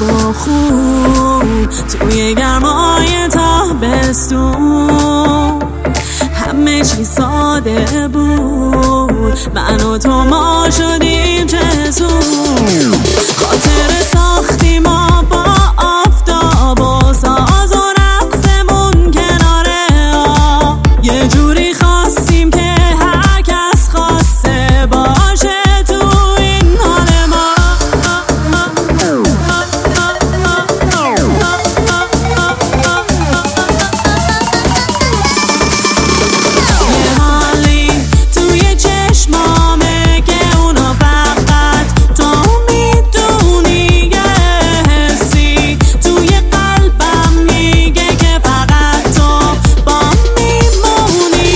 با خون توی گرمای تابستون. همه چی ساده بود، من و تو ما شدیم جسور. خاطر ساختی ما با آفتاب و ساز و رقصمون کناره آب. یه جوری خواستیم که هر کس خواسته باشه تو این حال ما. یه حالی توی چشمامه که اونا فقط تو میدونی، یه حسی توی قلبم میگه که فقط تو با میمونی.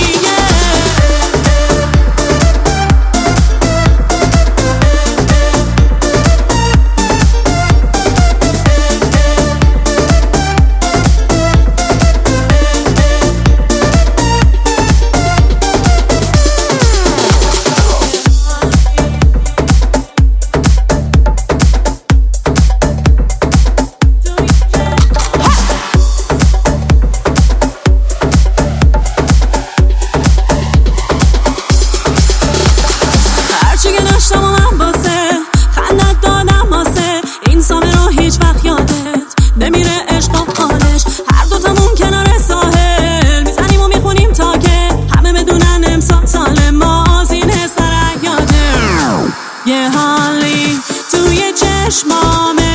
هرچی که داشتم و من واسه خندت دادم، واسه این سامه رو هیچ وقت یادت نمیره عشق و حالش. هر دوتامون کنار ساحل میزنیم و میخونیم تا که همه بدونن امسال سال ماست، این حس یاده. یه حالی توی چشمامه